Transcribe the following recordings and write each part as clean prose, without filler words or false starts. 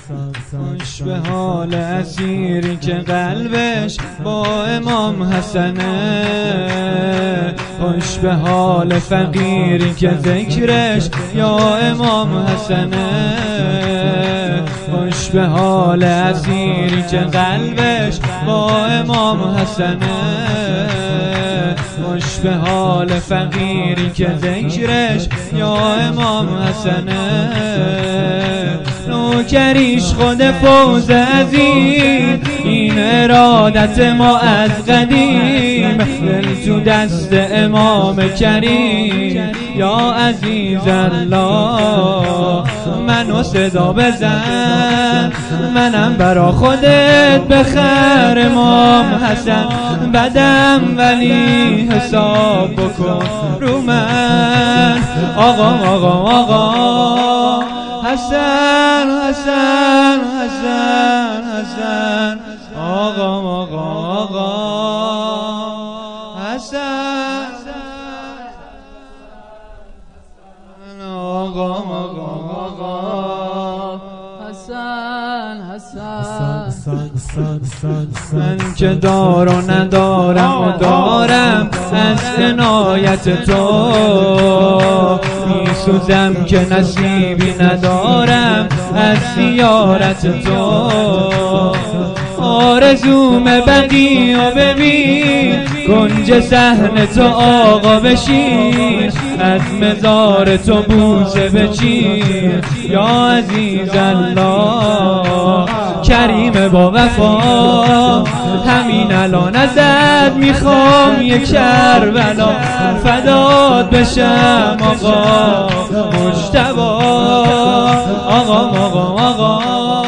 خوش به حال اسیری که قلبش با امام حسنه، خوش به حال فقیری که ذکرش یا امام حسنه، خوش به حال اسیری که قلبش با امام حسنه، خوش به حال فقیری که ذکرش یا امام حسنه، نوکریش خود فوز عظیم، این ارادت ما از قدیم، دل تو دست امام کریم یا عزیز الله، منو صدا بزن منم برا خودت بخر امام حسن، بدم ولی حساب بکن رو من، آقا آقا آقا حسن حسن حسن حسن، آقا آقا آقا حسن آقا آقا آقا حسن من که دار و ندارم و دارم از عنایت تو، میسوزم که نصیبی ندارم از زیارت تو، آرزوم بقیه ببین کنج صحن تو آقا بشین، از مزار تو بوسه بچین یا عزیز الله، کریم با وفا همین الان ازت میخوام یک کربلا، فدات بشم آقا مجتبی، آقا آقا آقا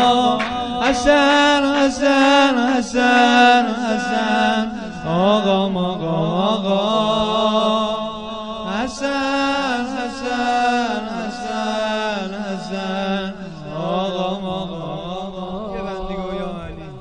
حسن حسن حسن حسن، آقا آقا آقا حسن حسن حسن حسن، آقا آقا یه بندگو یا علی،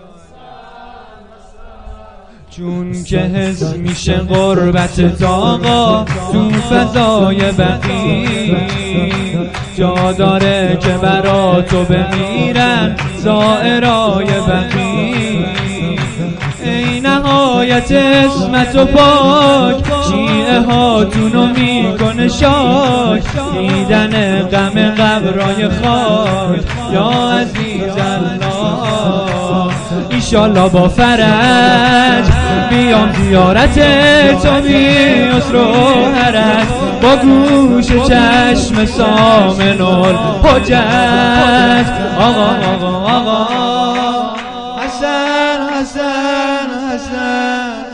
چون که حس میشه غربت آقا تو فضای بقیه، جا داره که برا تو بمیرن زائرای بقیه، ای نهایت اسمت و پاک شیعه هاتونو میکنه شاک، دیدن غم قبرای خاک یا عزیز الله، ایشالله با فرج بیام زیارت تو بی عسر و حرج، با گوش چشم سامن الحجت، آقا آقا آقا حسن حسن حسن